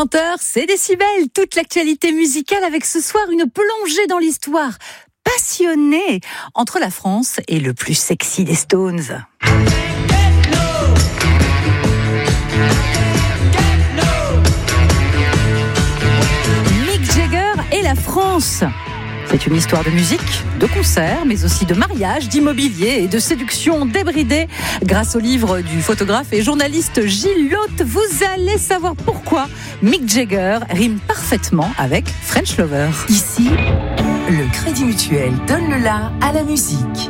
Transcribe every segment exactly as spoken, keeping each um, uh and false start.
vingt heures, c'est Décibel, toute l'actualité musicale avec ce soir une plongée dans l'histoire passionnée entre la France et le plus sexy des Stones. Mick Jagger et la France. C'est une histoire de musique, de concerts, mais aussi de mariage, d'immobilier et de séduction débridée. Grâce au livre du photographe et journaliste Gilles Lotte, vous allez savoir pourquoi Mick Jagger rime parfaitement avec French Lover. Ici, le Crédit Mutuel donne le la à la musique.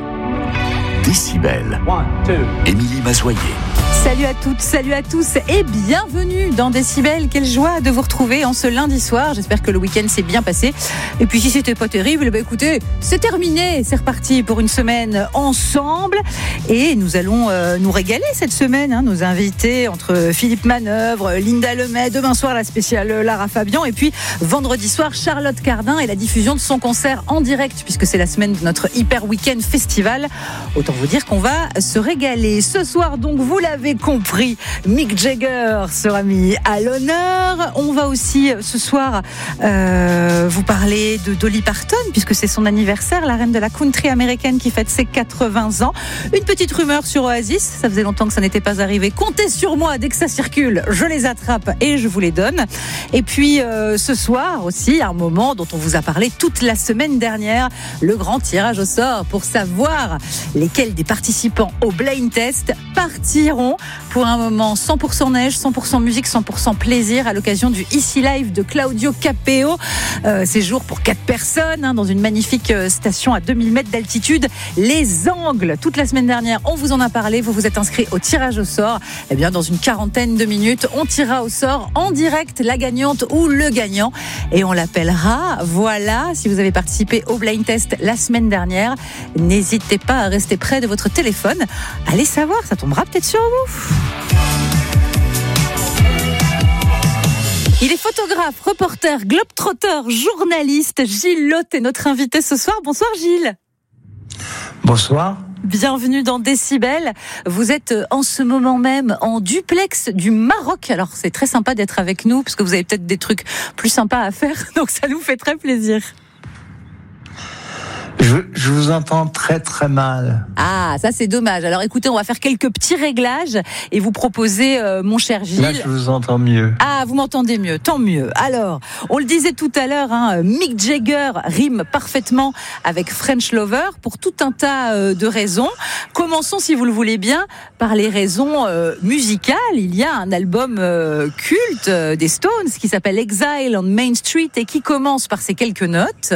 Décibel. Émilie Mazoyer. Salut à toutes, salut à tous et bienvenue dans Décibel. Quelle joie de vous retrouver en ce lundi soir. J'espère que le week-end s'est bien passé. Et puis si c'était pas terrible, bah écoutez, c'est terminé. C'est reparti pour une semaine ensemble. Et nous allons euh, nous régaler cette semaine. Hein, nos invités entre Philippe Manœuvre, Linda Lemay, demain soir la spéciale Lara Fabian. Et puis vendredi soir, Charlotte Cardin et la diffusion de son concert en direct, puisque c'est la semaine de notre Hyper Weekend Festival. Autant vous dire qu'on va se régaler. Ce soir, donc, vous l'avez compris, Mick Jagger sera mis à l'honneur. On va aussi ce soir euh, vous parler de Dolly Parton, puisque c'est son anniversaire, la reine de la country américaine qui fête ses quatre-vingts ans. Une petite rumeur sur Oasis, ça faisait longtemps que ça n'était pas arrivé. Comptez sur moi, dès que ça circule, je les attrape et je vous les donne. Et puis euh, ce soir aussi, un moment dont on vous a parlé toute la semaine dernière, le grand tirage au sort pour savoir lesquels des participants au blind test partiront pour un moment cent pour cent neige, cent pour cent musique, cent pour cent plaisir à l'occasion du Easy Live de Claudio Capeo. Euh, séjour pour quatre personnes hein, dans une magnifique station à deux mille mètres d'altitude. Les Angles, toute la semaine dernière, on vous en a parlé. Vous vous êtes inscrit au tirage au sort. Eh bien, dans une quarantaine de minutes, on tirera au sort en direct la gagnante ou le gagnant et on l'appellera. Voilà, si vous avez participé au blind test la semaine dernière, n'hésitez pas à rester près de votre téléphone. Allez savoir, ça tombera peut-être sur vous. Il est photographe, reporter, globetrotter, journaliste. Gilles Lotte est notre invité ce soir. Bonsoir Gilles. Bonsoir. Bienvenue dans Décibel. Vous êtes en ce moment même en duplex du Maroc. Alors c'est très sympa d'être avec nous parce que vous avez peut-être des trucs plus sympas à faire. Donc ça nous fait très plaisir. Je, je vous entends très très mal. Ah, ça c'est dommage. Alors écoutez, on va faire quelques petits réglages et vous proposer, euh, mon cher Gilles. Là, je vous entends mieux. Ah, vous m'entendez mieux, tant mieux. Alors, on le disait tout à l'heure, hein, Mick Jagger rime parfaitement avec French Lover pour tout un tas euh, de raisons. Commençons, si vous le voulez bien, par les raisons euh, musicales. Il y a un album euh, culte euh, des Stones qui s'appelle Exile on Main Street et qui commence par ces quelques notes.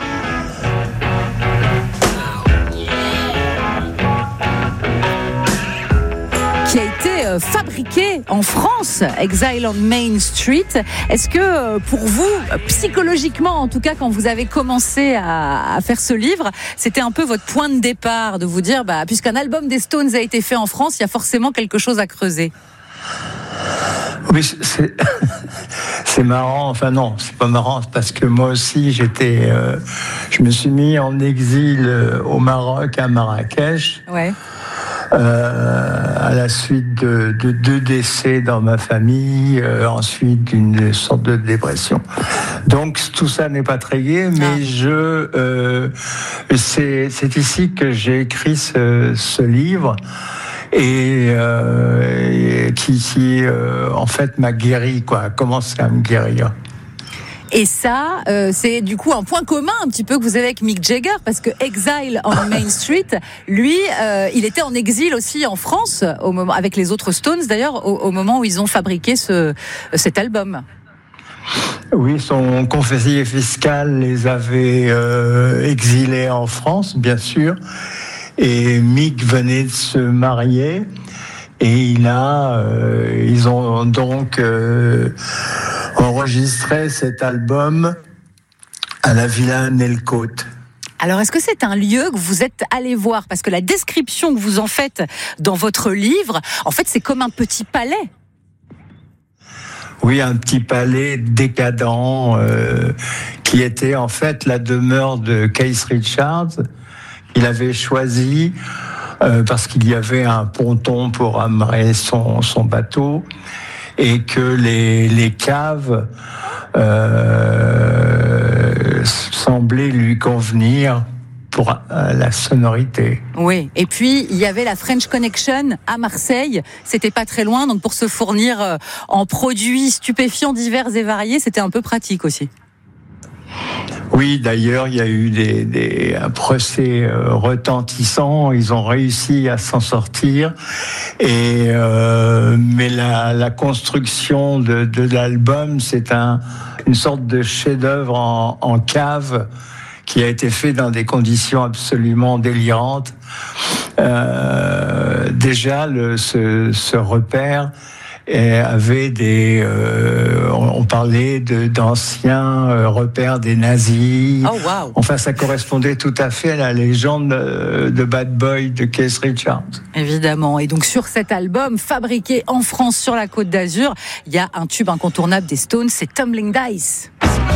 Qui a été fabriqué en France, Exile on Main Street. Est-ce que pour vous, psychologiquement en tout cas, quand vous avez commencé à, à faire ce livre, c'était un peu votre point de départ de vous dire, bah, puisqu'un album des Stones a été fait en France, il y a forcément quelque chose à creuser? Oui, c'est, c'est marrant. Enfin non, c'est pas marrant parce que moi aussi j'étais, euh, je me suis mis en exil au Maroc, à Marrakech. Ouais. Euh, à la suite de, de deux décès dans ma famille, euh, ensuite d'une sorte de dépression. Donc tout ça n'est pas très gai, mais ah. je, euh, c'est, c'est ici que j'ai écrit ce, ce livre et, euh, et qui, qui euh, en fait m'a guéri, quoi, a commencé à me guérir. Et ça, euh, c'est du coup un point commun un petit peu que vous avez avec Mick Jagger, parce que Exile on Main Street, lui, euh, il était en exil aussi en France, au moment, avec les autres Stones d'ailleurs, au, au moment où ils ont fabriqué ce, cet album. Oui, son conseiller fiscal les avait euh, exilés en France, bien sûr, et Mick venait de se marier. Et il a, euh, ils ont donc euh, enregistré cet album à la Villa Nelcote. Alors, est-ce que c'est un lieu que vous êtes allé voir? Parce que la description que vous en faites dans votre livre, en fait, c'est comme un petit palais. Oui, un petit palais décadent euh, qui était en fait la demeure de Keith Richards. Il avait choisi euh, parce qu'il y avait un ponton pour amarrer son, son bateau. et que les, les caves euh, semblaient lui convenir pour euh, la sonorité. Oui, et puis il y avait la French Connection à Marseille, c'était pas très loin, donc pour se fournir euh, en produits stupéfiants divers et variés, c'était un peu pratique aussi. Oui, d'ailleurs, il y a eu des, des un procès euh, retentissant. Ils ont réussi à s'en sortir. Et euh, mais la, la construction de, de l'album, c'est un, une sorte de chef-d'œuvre en, en cave qui a été fait dans des conditions absolument délirantes. Euh, déjà, le, ce, ce repère avait des, euh, on parlait de, d'anciens euh, repères des nazis. Oh, wow. Enfin, ça correspondait tout à fait à la légende de, de Bad Boy de Keith Richards. Évidemment. Et donc sur cet album, fabriqué en France sur la Côte d'Azur, il y a un tube incontournable des Stones, c'est Tumbling Dice.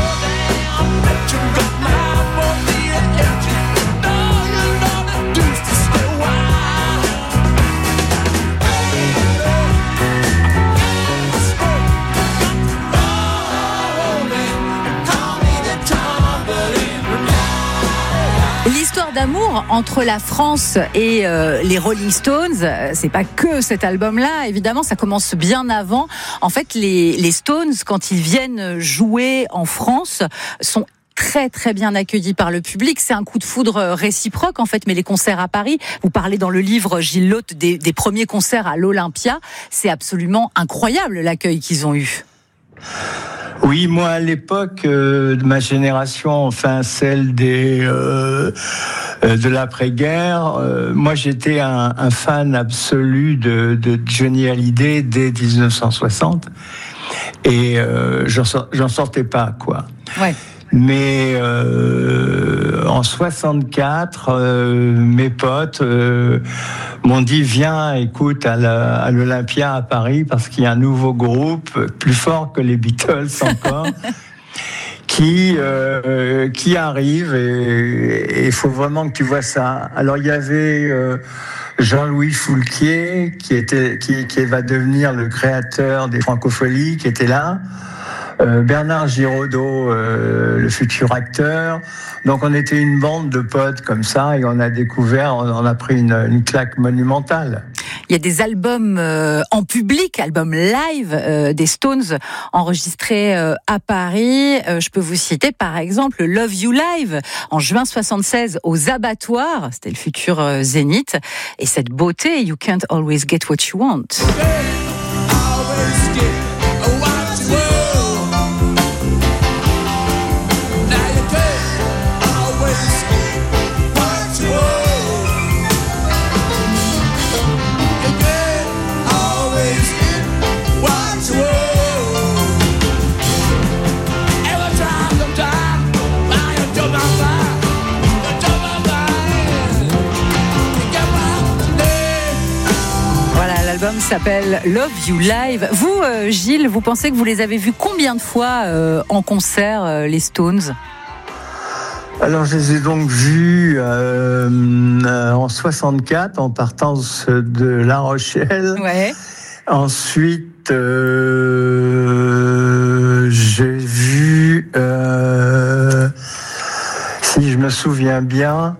L'histoire d'amour entre la France et euh, les Rolling Stones, euh, c'est pas que cet album-là, évidemment, ça commence bien avant. En fait, les, les Stones, quand ils viennent jouer en France, sont très très bien accueillis par le public. C'est un coup de foudre réciproque en fait, mais les concerts à Paris, vous parlez dans le livre Gilles Lotte des, des premiers concerts à l'Olympia, c'est absolument incroyable l'accueil qu'ils ont eu. Oui, moi à l'époque euh, de ma génération, enfin celle des euh, euh, de l'après-guerre, euh, moi j'étais un, un fan absolu de, de Johnny Hallyday dès dix-neuf cent soixante et euh, j'en, j'en sortais pas quoi. Ouais. Mais euh, en soixante-quatre, euh, mes potes euh, m'ont dit viens, écoute à, la, à l'Olympia à Paris parce qu'il y a un nouveau groupe plus fort que les Beatles encore qui euh, qui arrive et il faut vraiment que tu vois ça. Alors il y avait euh, Jean-Louis Foulquier qui était qui, qui va devenir le créateur des Francopholies qui était là. Euh, Bernard Giraudot, euh, le futur acteur. Donc on était une bande de potes comme ça et on a découvert, on, on a pris une, une claque monumentale. Il y a des albums euh, en public, albums live euh, des Stones enregistrés euh, à Paris. Euh, je peux vous citer par exemple Love You Live en juin soixante-seize aux Abattoirs. C'était le futur euh, Zénith. Et cette beauté, You Can't Always Get What You Want. L'album s'appelle Love You Live. Vous, euh, Gilles, vous pensez que vous les avez vus combien de fois euh, en concert, euh, les Stones ? Alors, je les ai donc vus euh, en soixante-quatre, en partance de La Rochelle. Ouais. Ensuite, euh, j'ai vu, euh, si je me souviens bien,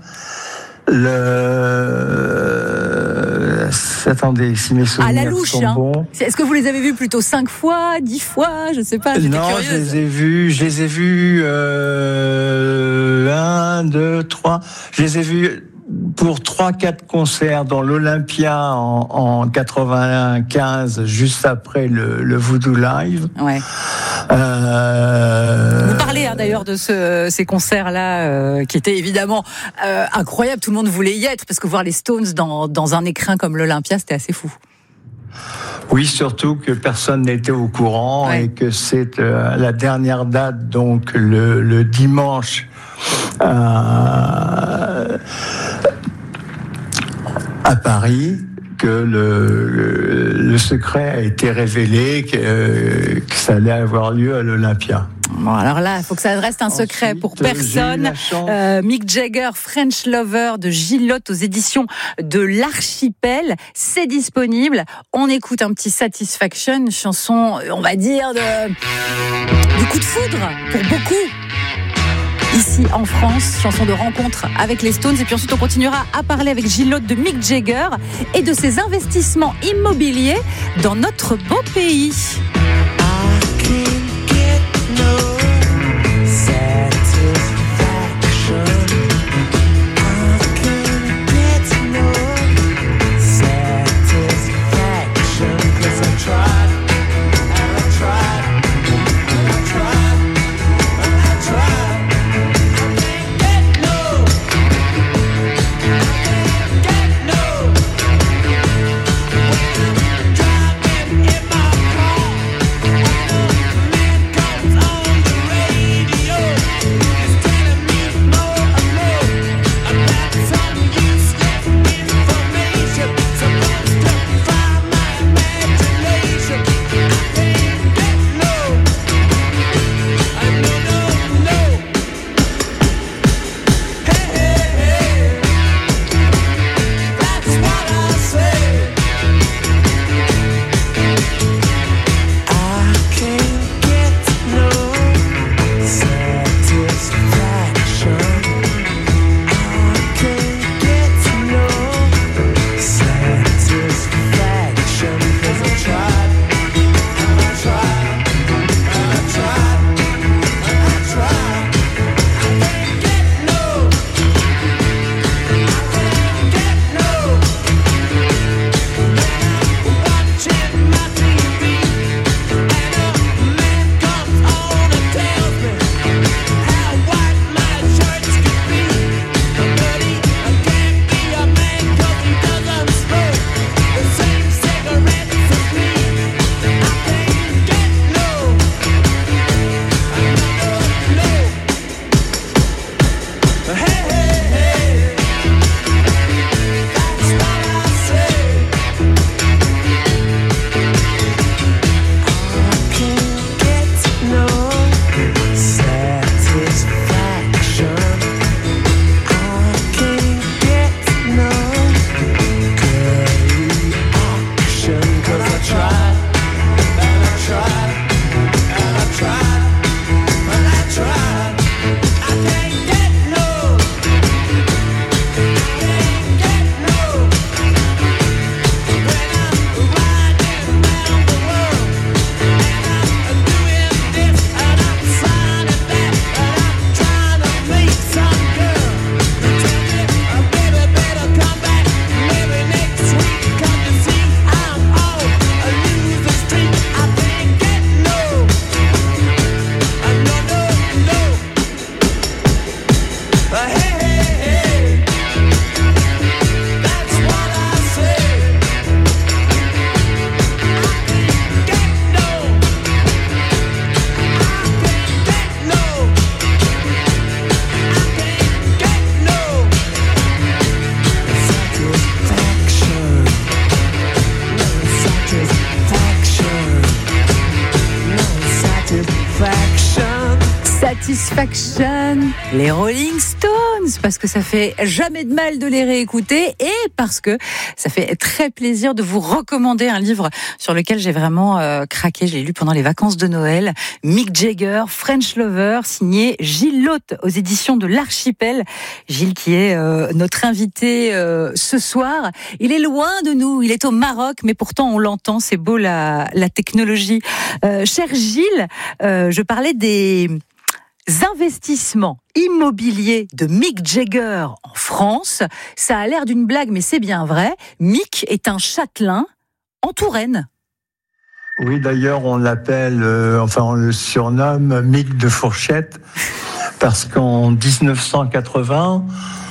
le... Attendez, si mes souvenirs à la louche, sont hein. bons. Est-ce que vous les avez vus plutôt cinq fois, dix fois, je sais pas. Non, curieuse. je les ai vus, je les ai vus euh, un, deux, trois. Je les ai vus pour trois, quatre concerts dans l'Olympia en, en quatre-vingt-quinze, juste après le, le Voodoo Live. Ouais. Euh... Vous parlez hein, d'ailleurs de ce, ces concerts-là euh, qui étaient évidemment euh, incroyables. Tout le monde voulait y être parce que voir les Stones dans, dans un écrin comme l'Olympia, c'était assez fou. Oui, surtout que personne n'était au courant ouais. et que c'est euh, la dernière date, donc le, le dimanche euh, à Paris, que le, le, le secret a été révélé, que, euh, que ça allait avoir lieu à l'Olympia. Bon, alors là, il faut que ça reste un secret Ensuite, pour personne. Euh, Mick Jagger, French Lover de Gillotte aux éditions de l'Archipel. C'est disponible. On écoute un petit Satisfaction, une chanson, on va dire, de, de coup de foudre pour beaucoup. Ici en France, chanson de rencontre avec les Stones. Et puis ensuite, on continuera à parler avec Gillotte de Mick Jagger et de ses investissements immobiliers dans notre beau pays. Satisfaction, les Rolling Stones, parce que ça fait jamais de mal de les réécouter et parce que ça fait très plaisir de vous recommander un livre sur lequel j'ai vraiment euh, craqué. Je l'ai lu pendant les vacances de Noël. Mick Jagger, French Lover, signé Gillotte aux éditions de l'Archipel. Gilles qui est euh, notre invité euh, ce soir. Il est loin de nous, il est au Maroc, mais pourtant on l'entend, c'est beau la, la technologie. Euh, cher Gilles, euh, je parlais des investissements immobiliers de Mick Jagger en France. Ça a l'air d'une blague, mais c'est bien vrai. Mick est un châtelain en Touraine. Oui, d'ailleurs, on l'appelle, euh, enfin, on le surnomme Mick de Fourchette, parce qu'en dix-neuf cent quatre-vingts,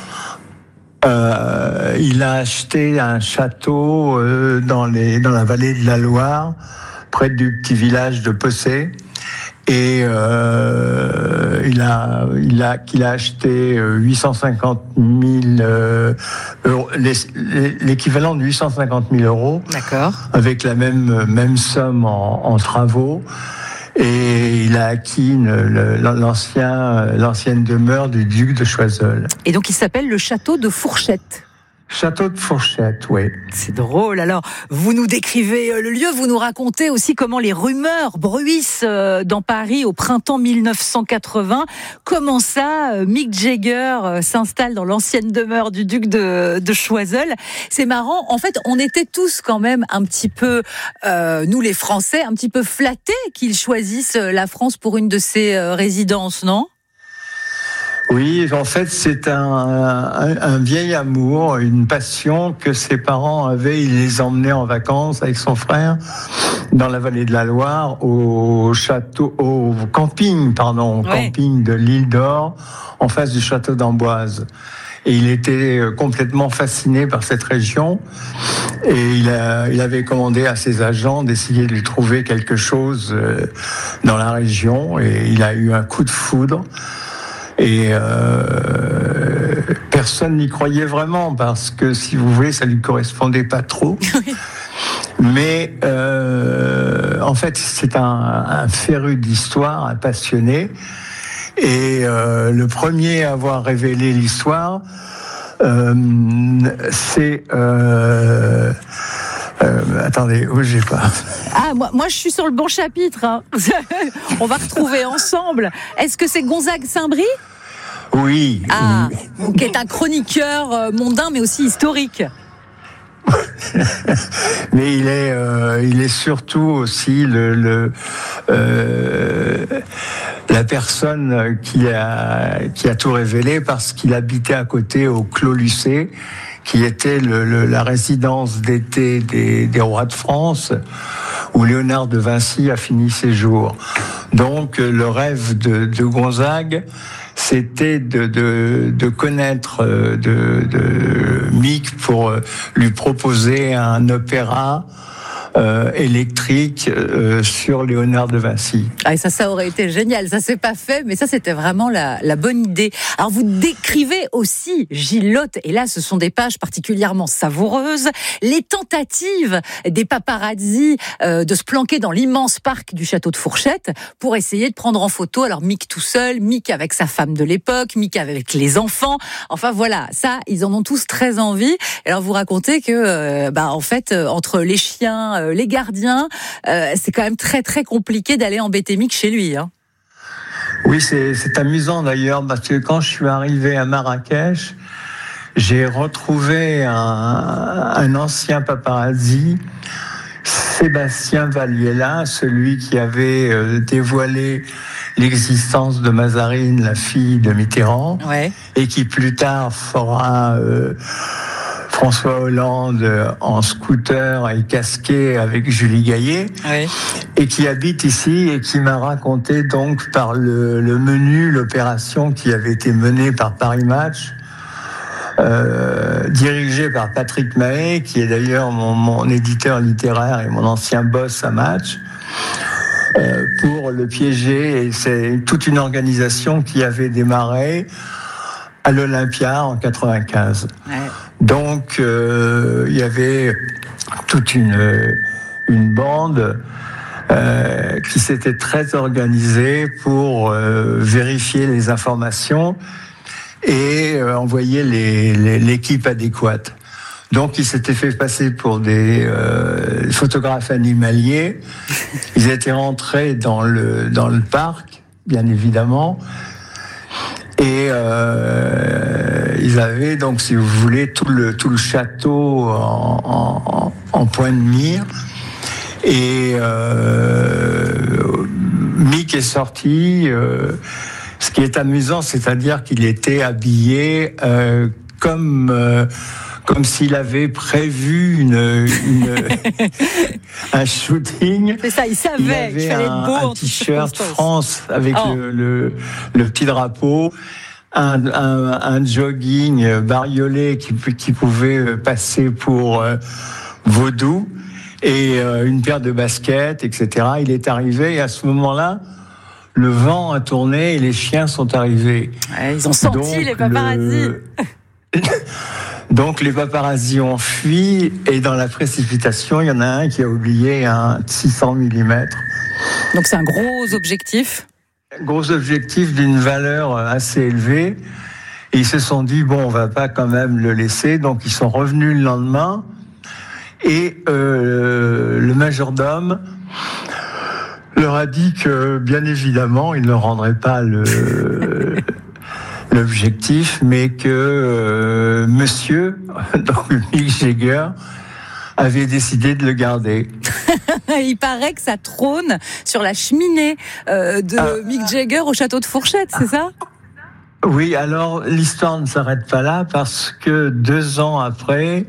euh, il a acheté un château euh, dans, les, dans la vallée de la Loire, près du petit village de Possé. Et euh, il a, il a, qu'il a acheté huit cent cinquante mille euh, euros, l'équivalent de huit cent cinquante mille euros. D'accord. Avec la même même somme en, en travaux. Et il a acquis une, le, l'ancien, l'ancienne demeure du duc de Choiseul. Et donc il s'appelle le château de Fourchette. Château de Fourchette, oui. C'est drôle. Alors, vous nous décrivez le lieu, vous nous racontez aussi comment les rumeurs bruissent dans Paris au printemps mille neuf cent quatre-vingts. Comment ça, Mick Jagger s'installe dans l'ancienne demeure du duc de, de Choiseul. C'est marrant. En fait, on était tous quand même un petit peu, euh, nous les Français, un petit peu flattés qu'ils choisissent la France pour une de ses résidences, non ? Oui, en fait, c'est un, un, un vieil amour, une passion que ses parents avaient. Il les emmenait en vacances avec son frère dans la vallée de la Loire, au château, au camping, pardon, au ouais. camping de l'Île d'Or, en face du château d'Amboise. Et il était complètement fasciné par cette région. Et il, a, il avait commandé à ses agents d'essayer de lui trouver quelque chose dans la région. Et il a eu un coup de foudre. Et euh, personne n'y croyait vraiment parce que, si vous voulez, ça lui correspondait pas trop. Oui. Mais euh, en fait, c'est un, un féru d'histoire, un passionné. Et euh, le premier à avoir révélé l'histoire, euh, c'est... Euh, Euh, attendez, où j'ai pas. Ah, moi, moi, je suis sur le bon chapitre. Hein. On va retrouver ensemble. Est-ce que c'est Gonzague Saint-Brie ? Oui. Ah, oui. Qui est un chroniqueur mondain, mais aussi historique. Mais il est, euh, il est surtout aussi le, le euh, la personne qui a, qui a tout révélé parce qu'il habitait à côté au Clos Lucé, qui était le, le, la résidence d'été des, des rois de France, où Léonard de Vinci a fini ses jours. Donc, le rêve de, de Gonzague, c'était de, de, de connaître de, de Mick pour lui proposer un opéra Euh, électrique euh, sur Léonard de Vinci. Ah, et ça, ça aurait été génial. Ça s'est pas fait, mais ça, c'était vraiment la, la bonne idée. Alors, vous décrivez aussi, Gilles Lotte, et là, ce sont des pages particulièrement savoureuses, les tentatives des paparazzis euh, de se planquer dans l'immense parc du château de Fourchette pour essayer de prendre en photo, alors Mick tout seul, Mick avec sa femme de l'époque, Mick avec les enfants. Enfin, voilà, ça, ils en ont tous très envie. Alors, vous racontez que, euh, bah, en fait, euh, entre les chiens, les gardiens, euh, c'est quand même très très compliqué d'aller embêter Mick chez lui. Hein. Oui, c'est, c'est amusant d'ailleurs, parce que quand je suis arrivé à Marrakech, j'ai retrouvé un, un ancien paparazzi, Sébastien Valliela, celui qui avait euh, dévoilé l'existence de Mazarine, la fille de Mitterrand, ouais. et qui plus tard fera... Euh, François Hollande en scooter et casqué avec Julie Gaillet, oui. et qui habite ici et qui m'a raconté donc par le, le menu l'opération qui avait été menée par Paris Match, euh, dirigée par Patrick Mahé, qui est d'ailleurs mon, mon éditeur littéraire et mon ancien boss à Match, euh, pour le piéger. Et c'est toute une organisation qui avait démarré à l'Olympia en quatre-vingt-quinze. Ouais. Donc, euh, il y avait toute une, une bande euh, qui s'était très organisée pour euh, vérifier les informations et euh, envoyer les, les, l'équipe adéquate. Donc, ils s'étaient fait passer pour des euh, photographes animaliers. Ils étaient rentrés dans le, dans le parc, bien évidemment. Et euh, ils avaient donc, si vous voulez, tout le, tout le château en, en, en point de mire. Et euh, Mick est sorti. Euh, ce qui est amusant, c'est-à-dire qu'il était habillé euh, comme... Euh, comme s'il avait prévu une, une un shooting. C'est ça, il savait qu'il fallait être beau. Un, un t-shirt France avec oh. le, le, le petit drapeau, un, un, un jogging bariolé qui, qui pouvait passer pour euh, vaudou et euh, une paire de baskets, et cetera. Il est arrivé et à ce moment-là, le vent a tourné et les chiens sont arrivés. Ouais, ils ont senti Donc, les paparazzis. Le... Donc les paparazzis ont fui et dans la précipitation, il y en a un qui a oublié un six cents millimètres Donc c'est un gros objectif. Gros objectif d'une valeur assez élevée. Et ils se sont dit, bon, on va pas quand même le laisser. Donc ils sont revenus le lendemain. Et euh, le majordome leur a dit que, bien évidemment, il ne rendrait pas le... l'objectif, mais que euh, monsieur, donc Mick Jagger, avait décidé de le garder. Il paraît que ça trône sur la cheminée euh, de ah, Mick Jagger au château de Fourchette, c'est ça ? Oui, alors l'histoire ne s'arrête pas là, parce que deux ans après,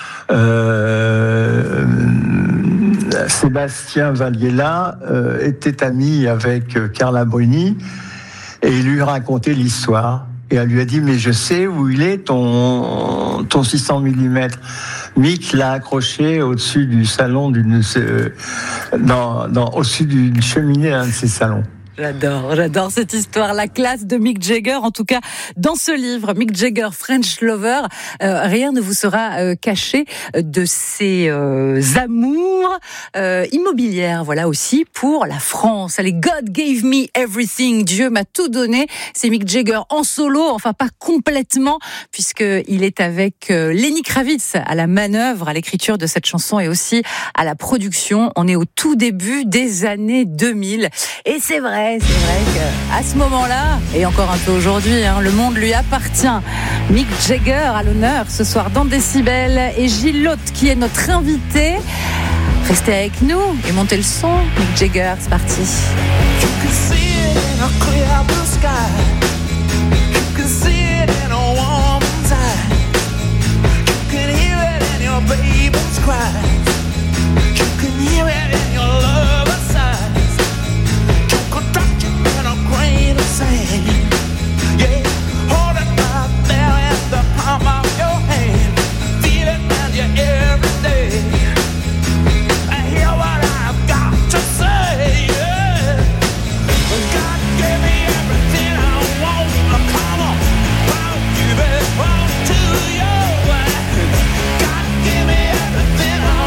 euh, Sébastien Valliella euh, était ami avec euh, Carla Bruni, et il lui racontait l'histoire. Et elle lui a dit, mais je sais où il est, ton, ton six cents millimètres. Mick l'a accroché au-dessus du salon, d'une, euh, dans, dans, au-dessus d'une cheminée d'un de ses salons. J'adore, j'adore cette histoire, la classe de Mick Jagger. En tout cas, dans ce livre, Mick Jagger, French Lover, euh, rien ne vous sera euh, caché de ses euh, amours euh, immobilières. Voilà aussi pour la France. Allez, God gave me everything. Dieu m'a tout donné. C'est Mick Jagger en solo, enfin pas complètement, puisqu'il est avec euh, Lenny Kravitz à la manœuvre, à l'écriture de cette chanson et aussi à la production. On est au tout début des années deux mille. Et c'est vrai, c'est vrai qu'à ce moment-là, et encore un peu aujourd'hui, hein, le monde lui appartient. Mick Jagger à l'honneur ce soir dans Décibel et Gilles Lotte qui est notre invité. Restez avec nous et montez le son. Mick Jagger, c'est parti. Give me everything I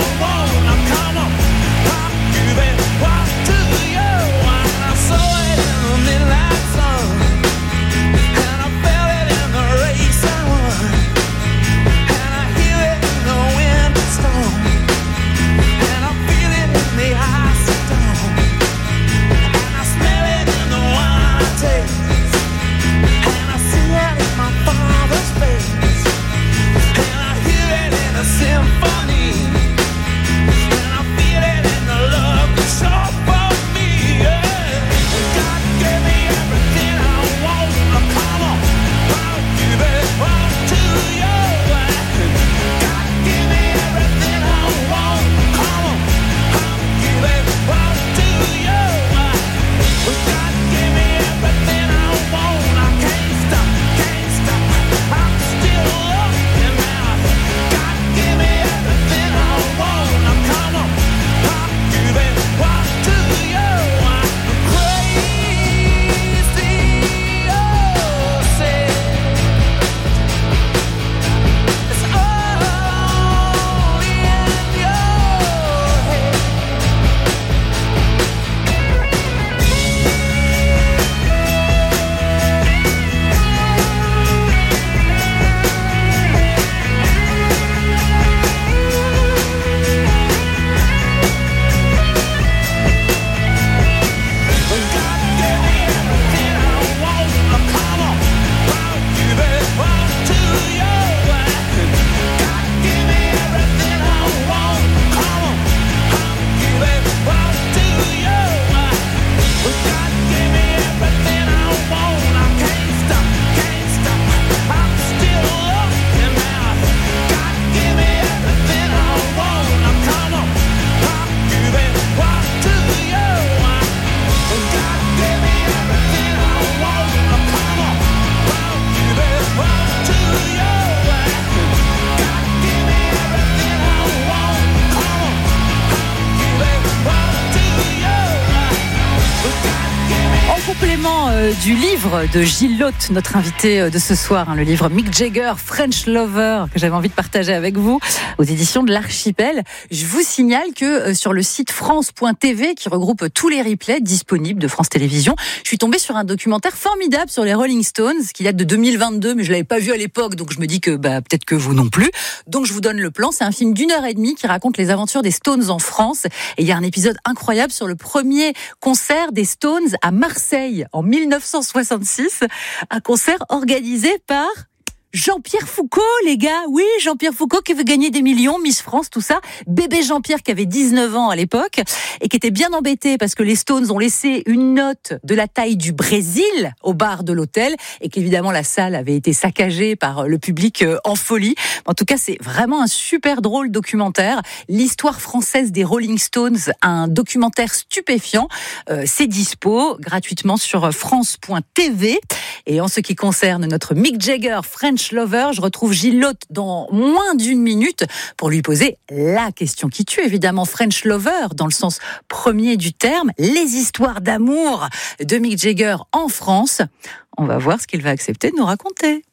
évidemment euh, du livre de Gilles Lotte, notre invité euh, de ce soir, hein, le livre Mick Jagger, French Lover, que j'avais envie de partager avec vous, aux éditions de l'Archipel. Je vous signale que euh, sur le site france point t v, qui regroupe tous les replays disponibles de France Télévisions, je suis tombée sur un documentaire formidable sur les Rolling Stones, qui date de deux mille vingt-deux, mais je l'avais pas vu à l'époque, donc je me dis que bah, peut-être que vous non plus. Donc je vous donne le plan. C'est un film d'une heure et demie qui raconte les aventures des Stones en France. Et il y a un épisode incroyable sur le premier concert des Stones à Marseille en mille neuf cent soixante-six, un concert organisé par Jean-Pierre Foucault, les gars. Oui, Jean-Pierre Foucault qui veut gagner des millions, Miss France, tout ça. Bébé Jean-Pierre qui avait dix-neuf ans à l'époque et qui était bien embêté parce que les Stones ont laissé une note de la taille du Brésil au bar de l'hôtel et qu'évidemment la salle avait été saccagée par le public en folie. En tout cas, c'est vraiment un super drôle documentaire. L'histoire française des Rolling Stones, un documentaire stupéfiant. Euh, c'est dispo gratuitement sur france point t v. Et en ce qui concerne notre Mick Jagger, French Lover, je retrouve Gilles Lotte dans moins d'une minute pour lui poser la question qui tue, évidemment. French Lover, dans le sens premier du terme, les histoires d'amour de Mick Jagger en France. On va voir ce qu'il va accepter de nous raconter.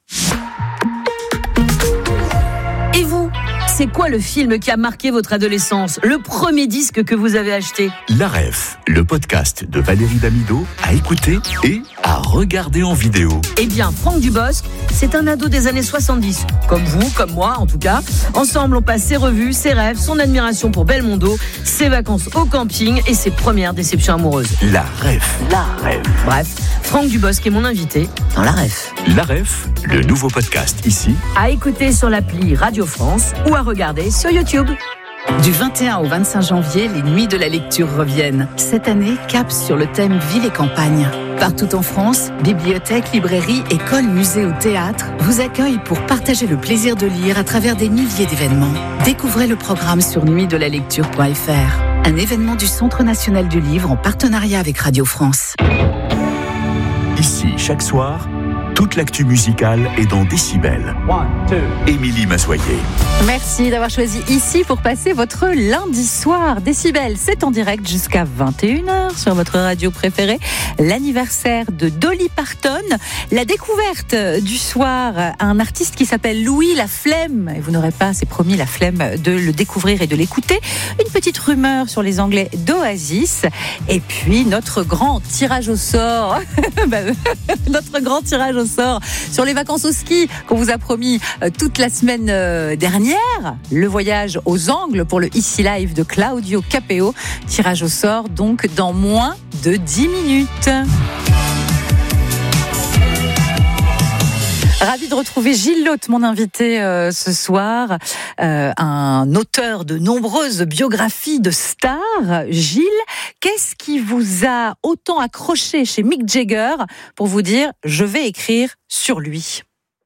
Et vous, c'est quoi le film qui a marqué votre adolescence? Le premier disque que vous avez acheté? La Ref, le podcast de Valérie Damido, à écouter et à regarder en vidéo. Eh bien, Franck Dubosc, c'est un ado des années soixante-dix. Comme vous, comme moi en tout cas. Ensemble, on passe ses revues, ses rêves, son admiration pour Belmondo, ses vacances au camping et ses premières déceptions amoureuses. La Ref. La Ref. Bref, Franck Dubosc est mon invité dans La Ref. La Ref, le nouveau podcast ici. À écouter sur l'appli Radio France ou à regarder sur YouTube. Du vingt et un au vingt-cinq janvier, les Nuits de la lecture reviennent. Cette année, cap sur le thème Ville et campagne. Partout en France, bibliothèques, librairies, écoles, musées ou théâtres vous accueillent pour partager le plaisir de lire à travers des milliers d'événements. Découvrez le programme sur nuit de la lecture point f r, un événement du Centre national du livre en partenariat avec Radio France. Ici, chaque soir, toute l'actu musicale est dans Décibel. Émilie Mazoyer. Merci d'avoir choisi ici pour passer votre lundi soir. Décibel, c'est en direct jusqu'à vingt et une heures sur votre radio préférée. L'anniversaire de Dolly Parton, la découverte du soir, un artiste qui s'appelle Louis La Flemme. Et vous n'aurez pas, c'est promis, la flemme de le découvrir et de l'écouter. Une petite rumeur sur les Anglais d'Oasis. Et puis notre grand tirage au sort. notre grand tirage au sort sur les vacances au ski qu'on vous a promis toute la semaine dernière. Le voyage aux Angles pour le Easy Live de Claudio Capeo. Tirage au sort donc dans moins de dix minutes. Ravi de retrouver Gilles Lotte, mon invité euh, ce soir, euh, un auteur de nombreuses biographies de stars. Gilles, qu'est-ce qui vous a autant accroché chez Mick Jagger pour vous dire « je vais écrire sur lui » ?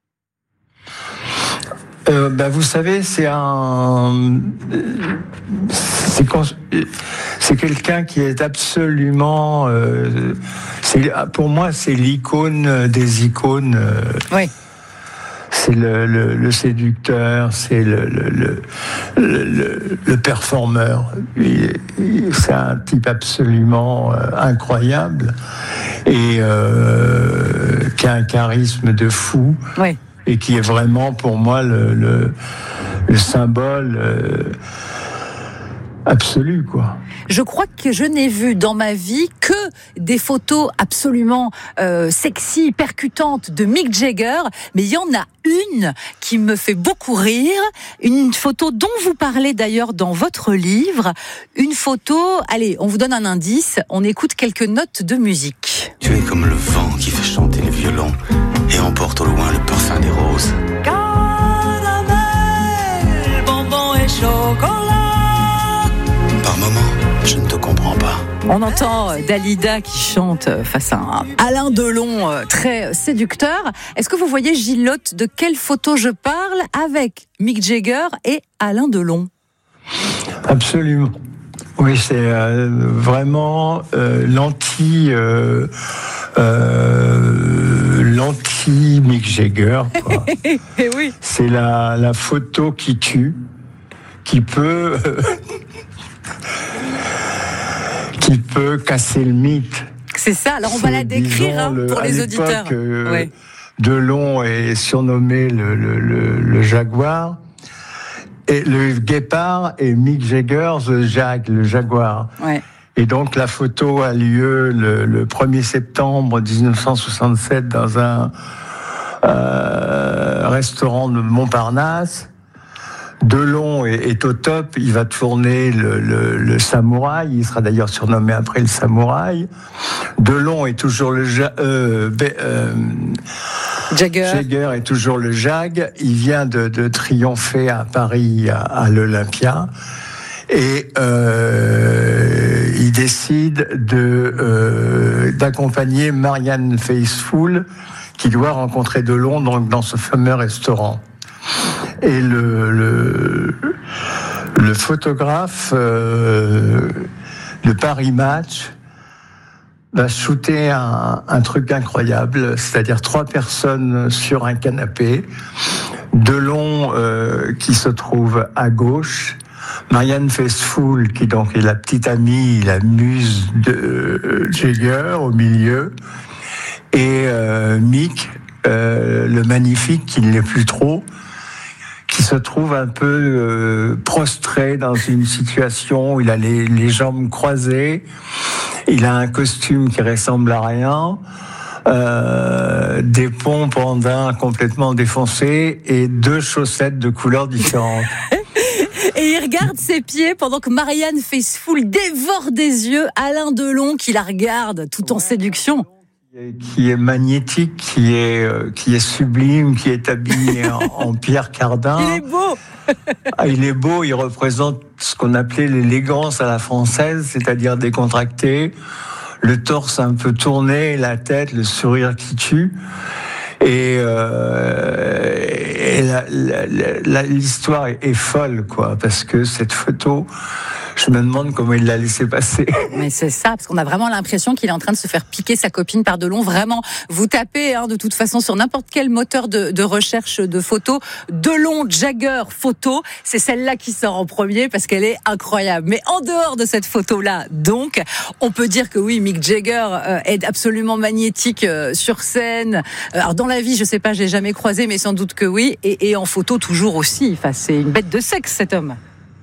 Euh, bah, vous savez, c'est un, c'est, c'est quelqu'un qui est absolument, euh, c'est, pour moi, c'est l'icône des icônes. Euh, oui. C'est le, le, le séducteur, c'est le, le, le, le, le performeur. Il, il, c'est un type absolument euh, incroyable et euh, qui a un charisme de fou. Oui. Et qui est vraiment pour moi le, le, le symbole euh, absolu, quoi. Je crois que je n'ai vu dans ma vie que des photos absolument euh, sexy, percutantes de Mick Jagger, mais il y en a une qui me fait beaucoup rire, une photo dont vous parlez d'ailleurs dans votre livre, une photo, allez, on vous donne un indice, on écoute quelques notes de musique. Tu es comme le vent qui fait chanter les violons et emporte au loin le parfum des roses. Caramel, bonbon et chocolat. Par moments, je ne te comprends pas. On entend Dalida qui chante face à un Alain Delon très séducteur. Est-ce que vous voyez, Gilles Lotte, de quelle photo je parle avec Mick Jagger et Alain Delon ? Absolument. Oui, c'est euh, vraiment euh, l'anti... Euh, euh, l'anti Mick Jagger, quoi. Et oui. C'est la, la photo qui tue, qui peut... qui peut casser le mythe. C'est ça. Alors on va la décrire hein, le, pour les auditeurs. Euh, ouais. Delon est surnommé le, le, le, le Jaguar. Et le guépard est Mick Jagger, le Jag, le Jaguar. Ouais. Et donc la photo a lieu le, le premier septembre dix-neuf cent soixante-sept dans un euh, restaurant de Montparnasse. Delon est, est au top, il va tourner le, le, le samouraï, il sera d'ailleurs surnommé après le samouraï. Delon est toujours le ja, euh, euh, Jagger. Jagger est toujours le Jag. Il vient de, de triompher à Paris à, à l'Olympia et euh, il décide de euh, d'accompagner Marianne Faithfull qui doit rencontrer Delon donc dans ce fameux restaurant. Et le, le, le photographe euh, de Paris Match va shooter un, un truc incroyable, c'est-à-dire trois personnes sur un canapé, Delon euh, qui se trouve à gauche, Marianne Faithfull qui donc est la petite amie, la muse de euh, Jagger au milieu, et euh, Mick, euh, le magnifique qui ne l'est plus trop, qui se trouve un peu euh, prostré dans une situation où il a les, les jambes croisées, il a un costume qui ressemble à rien, euh, des pompes andins complètement défoncés et deux chaussettes de couleurs différentes. Et il regarde ses pieds pendant que Marianne Faithfull dévore des yeux Alain Delon qui la regarde tout en séduction. Qui est magnétique, qui est, euh, qui est sublime, qui est habillé en, en Pierre Cardin. Il est beau. Ah, il est beau, il représente ce qu'on appelait l'élégance à la française, c'est-à-dire décontracté, le torse un peu tourné, la tête, le sourire qui tue. Et, euh, et la, la, la, l'histoire est, est folle, quoi, parce que cette photo, je me demande comment il l'a laissé passer. Mais c'est ça, parce qu'on a vraiment l'impression qu'il est en train de se faire piquer sa copine par Delon. Vraiment, vous tapez hein, de toute façon sur n'importe quel moteur de, de recherche de photos, Delon Jagger photo, c'est celle-là qui sort en premier parce qu'elle est incroyable. Mais en dehors de cette photo-là, donc, on peut dire que oui, Mick Jagger euh, est absolument magnétique euh, sur scène. Alors dans la vie, je sais pas, j'ai jamais croisé, mais sans doute que oui. Et, et en photo toujours aussi. Enfin, c'est une bête de sexe cet homme.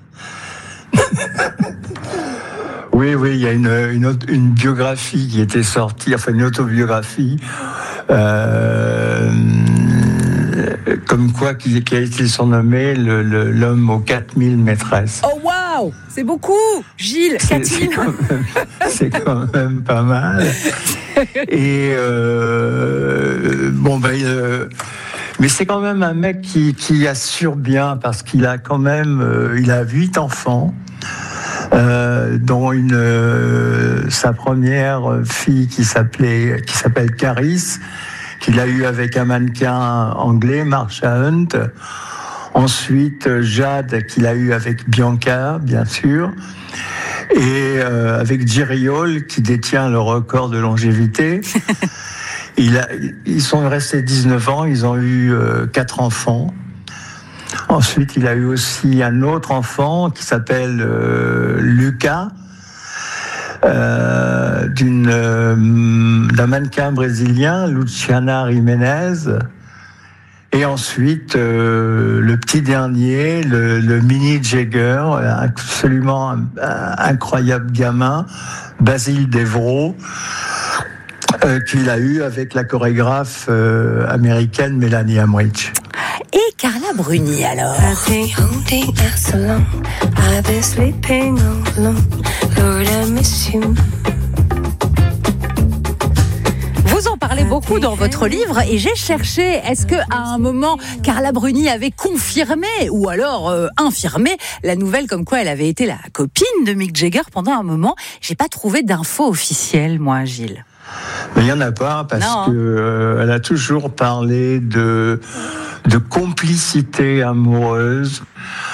Oui, oui, il y a une, une, autre, une biographie qui était sortie, enfin une autobiographie, euh, comme quoi qui, qui a été surnommé le, le, l'homme aux quatre mille maîtresses. Oh waouh, c'est beaucoup, Gilles, quatre mille. C'est, c'est, quand même, c'est quand même pas mal. Et euh, bon ben. Euh, Mais c'est quand même un mec qui, qui assure bien parce qu'il a quand même, euh, il a huit enfants, euh, dont une euh, sa première fille qui s'appelait, qui s'appelle Caris, qu'il a eu avec un mannequin anglais, Marsha Hunt. Ensuite Jade qu'il a eu avec Bianca, bien sûr, et euh, avec Jerry Hall qui détient le record de longévité. Il a, ils sont restés dix-neuf ans, ils ont eu euh, quatre enfants. Ensuite, il a eu aussi un autre enfant qui s'appelle euh, Lucas, euh, d'une, euh, d'un mannequin brésilien, Luciana Jiménez. Et ensuite, euh, le petit dernier, le, le mini Jagger, absolument euh, incroyable gamin, Basile Devro. Euh, qu'il a eu avec la chorégraphe euh, américaine Mélanie Amrich. Et Carla Bruni alors. Vous en parlez beaucoup dans votre livre et j'ai cherché, est-ce qu'à un moment Carla Bruni avait confirmé ou alors euh, infirmé la nouvelle comme quoi elle avait été la copine de Mick Jagger pendant un moment. J'ai pas trouvé d'infos officielles moi, Gilles. Mais il n'y en a pas, parce non. que euh, elle a toujours parlé de, de complicité amoureuse,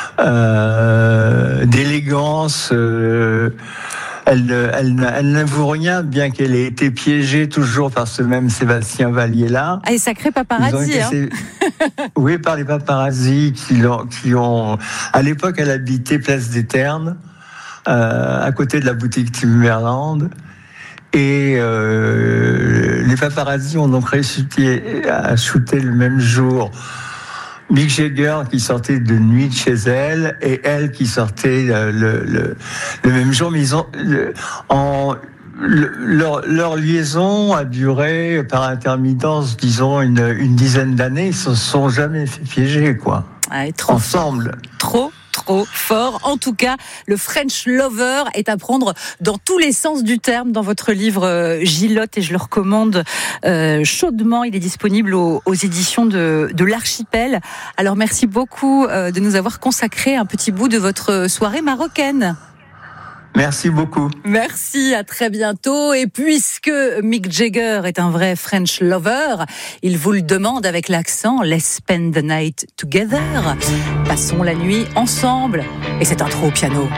euh, d'élégance. Euh, elle, elle, elle n'avoue rien, bien qu'elle ait été piégée toujours par ce même Sébastien Vallier-là. Ah, et sacré paparazzi, hein. Été... Oui, par les paparazzis qui l'ont, qui ont... À l'époque, elle habitait Place des Ternes, euh, à côté de la boutique Timberland. Et euh, les paparazzi ont donc réussi à shooter le même jour Mick Jagger qui sortait de nuit de chez elle et elle qui sortait le, le, le même jour. Mais ils ont le, en le, leur, leur liaison a duré par intermittence, disons une, une dizaine d'années. Ils se sont jamais fait piéger, quoi. Ouais, trop ensemble. Trop. Trop fort. En tout cas, le French Lover est à prendre dans tous les sens du terme dans votre livre euh, Gilotte et je le recommande euh, chaudement. Il est disponible aux, aux éditions de, de l'Archipel. Alors merci beaucoup euh, de nous avoir consacré un petit bout de votre soirée marocaine. Merci beaucoup. Merci, à très bientôt. Et puisque Mick Jagger est un vrai French lover, il vous le demande avec l'accent. Let's spend the night together. Passons la nuit ensemble. Et cette intro au piano.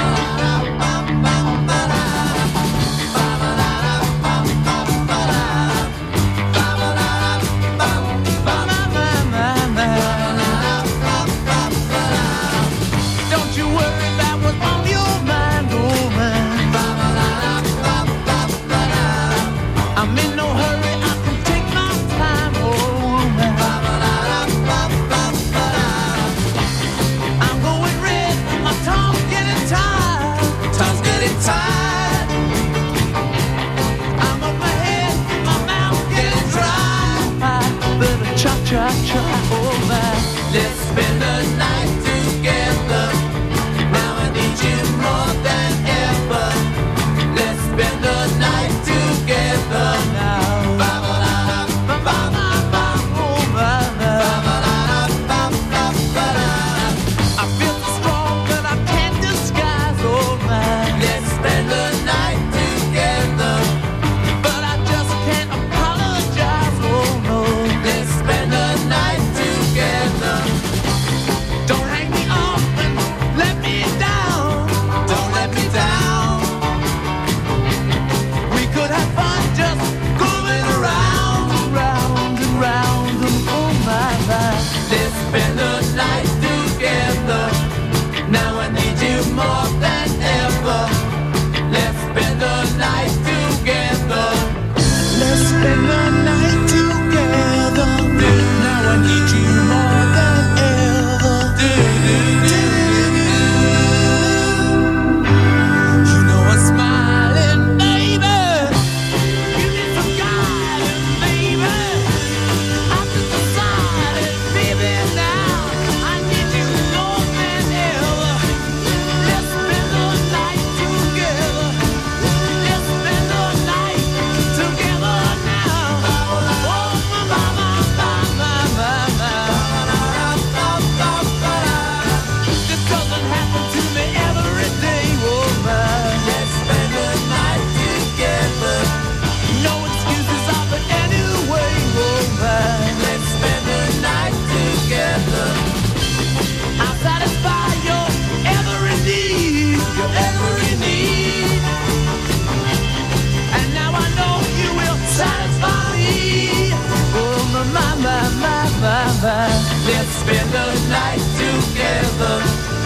Let's spend the night together.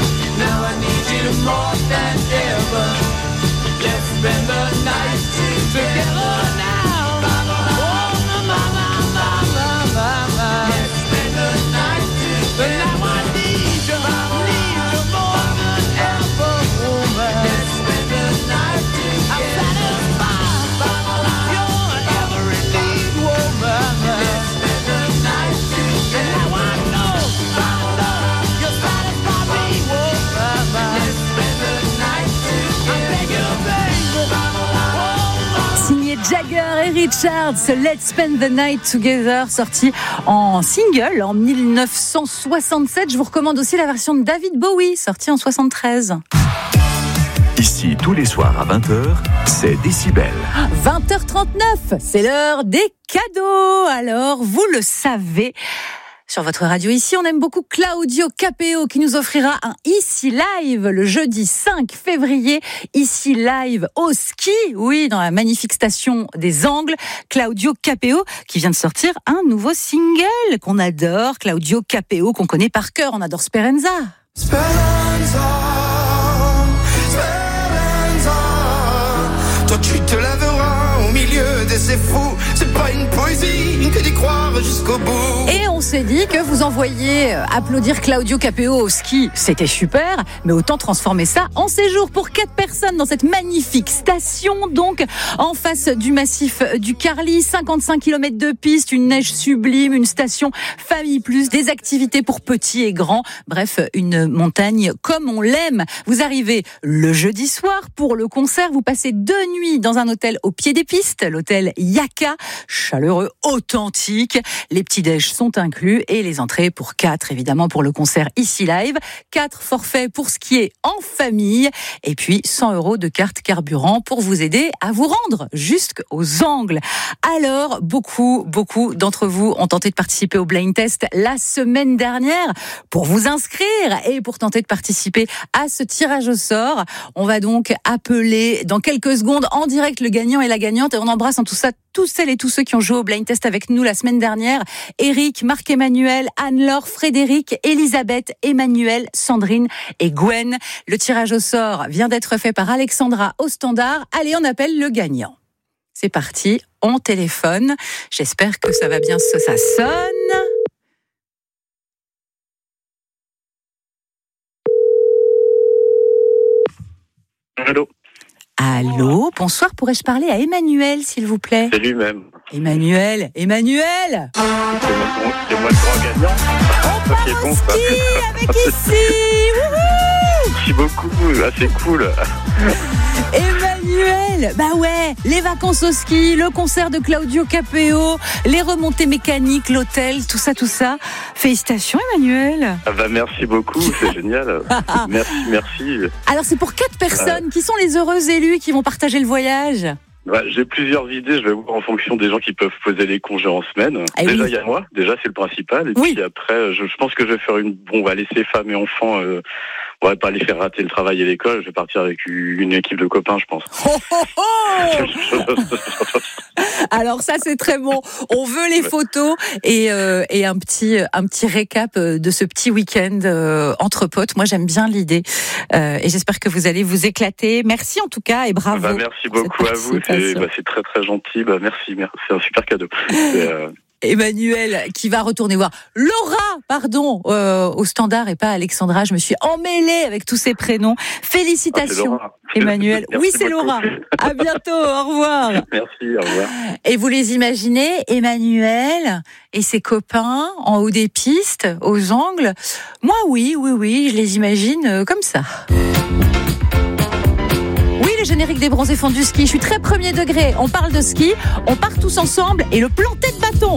Now I need you more than ever. Let's spend the night together now. Oh, mama, mama, mama. Let's spend the night together. Now I need you, need you more than ever, woman. Let's spend the night together. I'm satisfied. You're every need, woman. Let's spend the night together. Now I know, I know you're satisfied me, woman. Let's spend the night together. I beg you, baby. Signé Jagger et Richards, Let's Spend the Night Together, sorti en single en dix-neuf cent soixante-sept. Je vous recommande aussi la version de David Bowie, sortie en soixante-treize. Ici, tous les soirs à vingt heures, c'est Décibel. vingt heures trente-neuf, c'est l'heure des cadeaux. Alors, vous le savez, sur votre radio ici, on aime beaucoup Claudio Capéo qui nous offrira un Ici Live le jeudi cinq février. Ici Live au ski, oui, dans la magnifique station des Angles. Claudio Capéo qui vient de sortir un nouveau single qu'on adore. Claudio Capéo qu'on connaît par cœur, on adore Speranza. Speranza, Speranza, toi tu te lèveras c'est fou, c'est pas une poésie que d'y croire jusqu'au bout. Et on s'est dit que vous envoyiez applaudir Claudio Capéo au ski, c'était super, mais autant transformer ça en séjour pour quatre personnes dans cette magnifique station, donc en face du massif du Carly, cinquante-cinq kilomètres de piste, une neige sublime, une station famille plus, des activités pour petits et grands, bref, une montagne comme on l'aime. Vous arrivez le jeudi soir pour le concert, vous passez deux nuits dans un hôtel au pied des pistes, l'hôtel Yaka, chaleureux, authentique, les petits déj sont inclus et les entrées pour quatre évidemment pour le concert ici live, quatre forfaits pour skier en famille et puis cent euros de carte carburant pour vous aider à vous rendre jusqu'aux Angles. Alors, beaucoup, beaucoup d'entre vous ont tenté de participer au blind test la semaine dernière. Pour vous inscrire et pour tenter de participer à ce tirage au sort, on va donc appeler dans quelques secondes en direct le gagnant et la gagnante et on embrasse en tout ça tous celles et tous ceux qui ont joué au blind test avec nous la semaine dernière. Eric, Marc-Emmanuel, Anne-Laure, Frédéric, Elisabeth, Emmanuel, Sandrine et Gwen. Le tirage au sort vient d'être fait par Alexandra au standard. Allez, on appelle le gagnant. C'est parti, on téléphone. J'espère que ça va bien, ça sonne. Allô. Allô, bonsoir, pourrais-je parler à Emmanuel, s'il vous plaît ? C'est lui-même. Emmanuel, Emmanuel C'est moi, c'est moi le grand gagnant. On part c'est en bon, ski ça. avec ici. Wouhou. Merci beaucoup, ah, c'est cool. Emmanuel, bah ouais, les vacances au ski, le concert de Claudio Capéo, les remontées mécaniques, l'hôtel, tout ça, tout ça. Félicitations Emmanuel. Ah bah merci beaucoup, c'est génial. Merci, merci. Alors c'est pour quatre personnes, qui sont les heureux élus qui vont partager le voyage ? Bah, j'ai plusieurs idées, je vais voir en fonction des gens qui peuvent poser les congés en semaine. Eh déjà, il oui. y a moi, déjà c'est le principal. Et Oui. puis après, je, je pense que je vais faire une... Bon, on va laisser femmes et enfants... Euh... On va pas les faire rater le travail et l'école, je vais partir avec une équipe de copains, je pense. Oh, oh, oh Alors ça c'est très bon. On veut les photos et, euh, et un petit un petit récap de ce petit week-end euh, entre potes. Moi j'aime bien l'idée euh, et j'espère que vous allez vous éclater. Merci en tout cas et bravo. Bah, merci beaucoup à vous, c'est, bah, c'est très très gentil. Bah, merci, merci, c'est un super cadeau. C'est, euh... Emmanuel qui va retourner voir Laura, pardon, euh, au standard et pas Alexandra. Je me suis emmêlée avec tous ces prénoms. Félicitations, ah, Emmanuel. Oui, c'est beaucoup. Laura. À bientôt. Au revoir. Merci. Au revoir. Et vous les imaginez, Emmanuel et ses copains en haut des pistes, aux Angles. Moi, oui, oui, oui, je les imagine comme ça. Le générique des bronzés font du ski. Je suis très premier degré. On parle de ski, on part tous ensemble et le planter de bâton.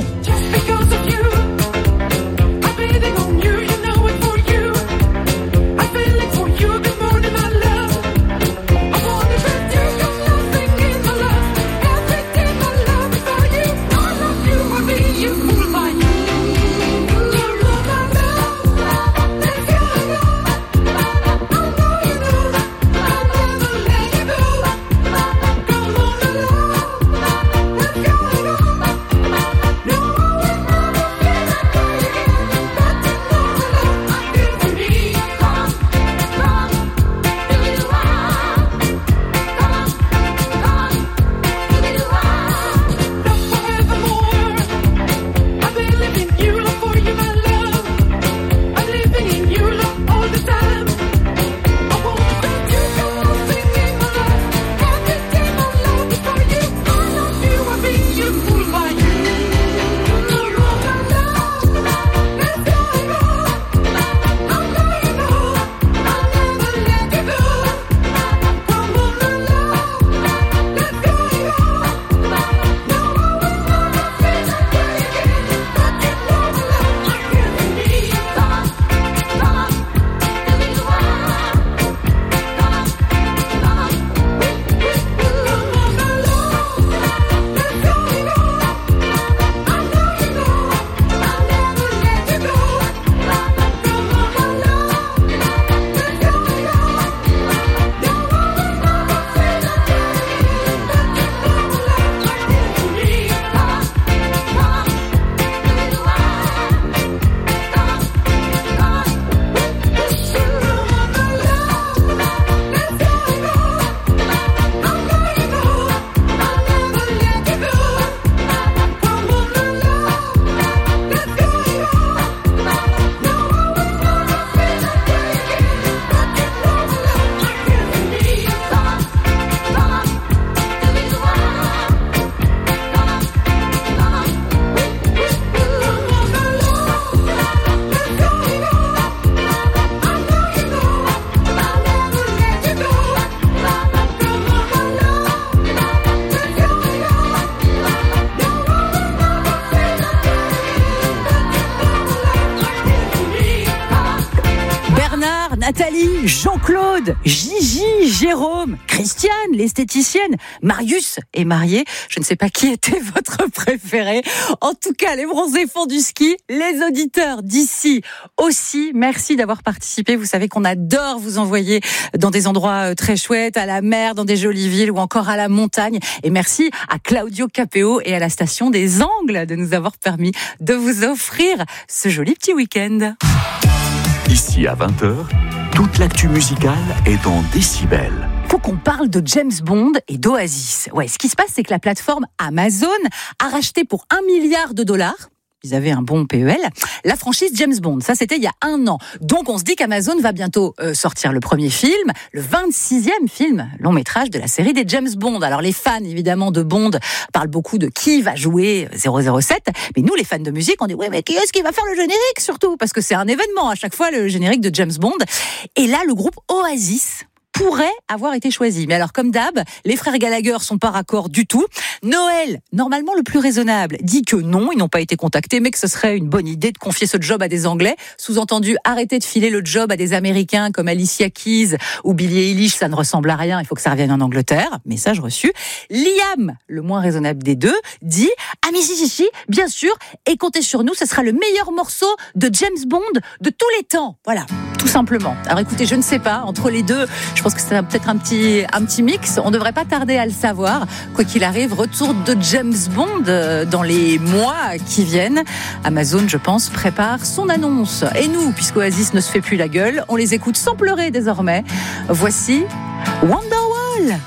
Jean-Claude, Gigi, Jérôme, Christiane, l'esthéticienne, Marius est marié. Je ne sais pas qui était votre préféré. En tout cas, les bronzés font du ski. Les auditeurs d'ici aussi, merci d'avoir participé. Vous savez qu'on adore vous envoyer dans des endroits très chouettes, à la mer, dans des jolies villes ou encore à la montagne. Et merci à Claudio Capéo et à la station des Angles de nous avoir permis de vous offrir ce joli petit week-end. Ici à vingt heures, toute l'actu musicale est dans Décibel. Faut qu'on parle de James Bond et d'Oasis. Ouais, ce qui se passe, c'est que la plateforme Amazon a racheté pour un milliard de dollars. Ils avaient un bon P E L. La franchise James Bond, ça c'était il y a un an. Donc on se dit qu'Amazon va bientôt euh, sortir le premier film, le vingt-sixième film long métrage de la série des James Bond. Alors les fans évidemment de Bond parlent beaucoup de qui va jouer zéro zéro sept, mais nous les fans de musique on dit ouais mais qui est-ce qui va faire le générique surtout parce que c'est un événement à chaque fois le générique de James Bond. Et là le groupe Oasis pourrait avoir été choisi. Mais alors, comme d'hab, les frères Gallagher sont pas raccord du tout. Noël, normalement le plus raisonnable, dit que non, ils n'ont pas été contactés, mais que ce serait une bonne idée de confier ce job à des Anglais. Sous-entendu, arrêter de filer le job à des Américains comme Alicia Keys ou Billie Eilish, ça ne ressemble à rien, il faut que ça revienne en Angleterre. Message reçu. Liam, le moins raisonnable des deux, dit « Ah mais si, si, si, bien sûr, et comptez sur nous, ce sera le meilleur morceau de James Bond de tous les temps. » Voilà, tout simplement. Alors écoutez, je ne sais pas, entre les deux, je pense que c'est peut-être un petit, un petit mix. On ne devrait pas tarder à le savoir. Quoi qu'il arrive, retour de James Bond dans les mois qui viennent. Amazon, je pense, prépare son annonce. Et nous, puisqu'Oasis ne se fait plus la gueule, on les écoute sans pleurer désormais. Voici Wonderwall.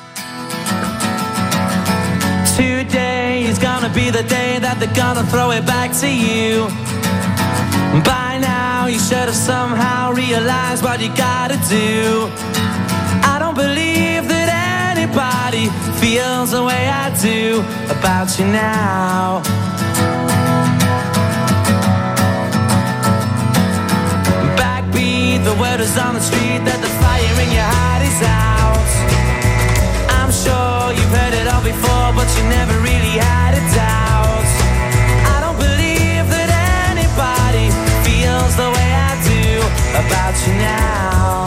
Today is gonna be the day that they're gonna throw it back to you. By now you should have somehow realized what you gotta do. I don't believe that anybody feels the way I do about you now. Backbeat, the word is on the street that the fire in your heart is out. I'm sure you've heard it all before, but you never really had a doubt. I don't believe that anybody feels the way I do about you now.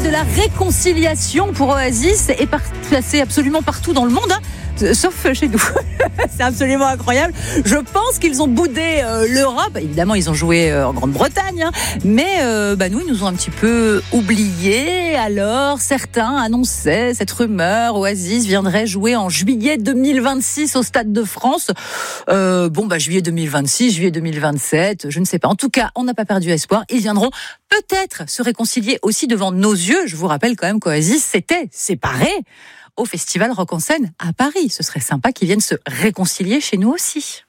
la réconciliation pour Oasis est passé absolument partout dans le monde, hein, sauf chez nous. C'est absolument incroyable. Je pense qu'ils ont boudé euh, l'Europe. Évidemment, ils ont joué euh, en Grande-Bretagne, hein, mais euh, bah, nous, ils nous ont un petit peu oubliés. Alors, certains annonçaient cette rumeur. Oasis viendrait jouer en juillet deux mille vingt-six au Stade de France. Euh, bon, bah, juillet deux mille vingt-six, juillet deux mille vingt-sept, je ne sais pas. En tout cas, on n'a pas perdu espoir. Ils viendront peut-être se réconcilier aussi devant nos yeux. Je vous rappelle quand même qu'Oasis s'était séparé au Festival Rock en Scène à Paris. Ce serait sympa qu'ils viennent se réconcilier chez nous aussi.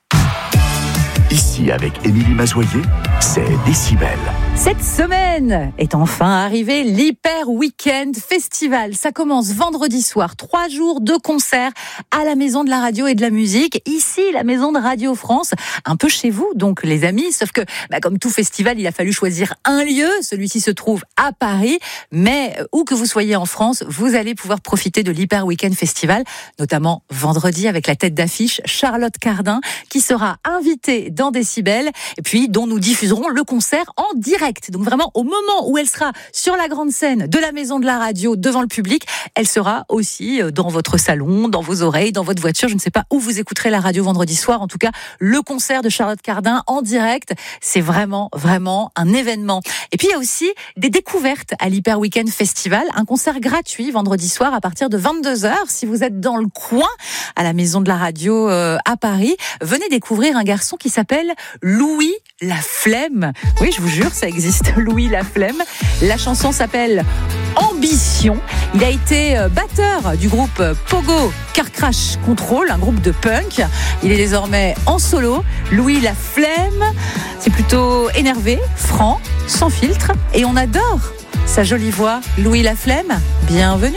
Ici, avec Émilie Mazoyer, c'est Décibel. Cette semaine est enfin arrivé l'Hyper Weekend Festival. Ça commence vendredi soir, trois jours de concerts à la Maison de la Radio et de la Musique. Ici, la Maison de Radio France, un peu chez vous, donc les amis. Sauf que, bah, comme tout festival, il a fallu choisir un lieu. Celui-ci se trouve à Paris. Mais où que vous soyez en France, vous allez pouvoir profiter de l'Hyper Weekend Festival, notamment vendredi avec la tête d'affiche Charlotte Cardin, qui sera invitée dans Décibel, et puis dont nous diffuserons le concert en direct. Donc vraiment, au moment où elle sera sur la grande scène de la Maison de la Radio devant le public, elle sera aussi dans votre salon, dans vos oreilles, dans votre voiture. Je ne sais pas où vous écouterez la radio vendredi soir. En tout cas, le concert de Charlotte Cardin en direct, c'est vraiment, vraiment un événement. Et puis, il y a aussi des découvertes à l'Hyper Weekend Festival. Un concert gratuit vendredi soir à partir de vingt-deux heures. Si vous êtes dans le coin, à la Maison de la Radio euh, à Paris, venez découvrir un garçon qui s'appelle Louis Laflemme. Oui, je vous jure, ça existe, Louis Laflemme. La chanson s'appelle Ambition. Il a été batteur du groupe Pogo Car Crash Control, un groupe de punk. Il est désormais en solo. Louis Laflemme, c'est plutôt énervé, franc, sans filtre, et on adore sa jolie voix. Louis Laflemme, bienvenue.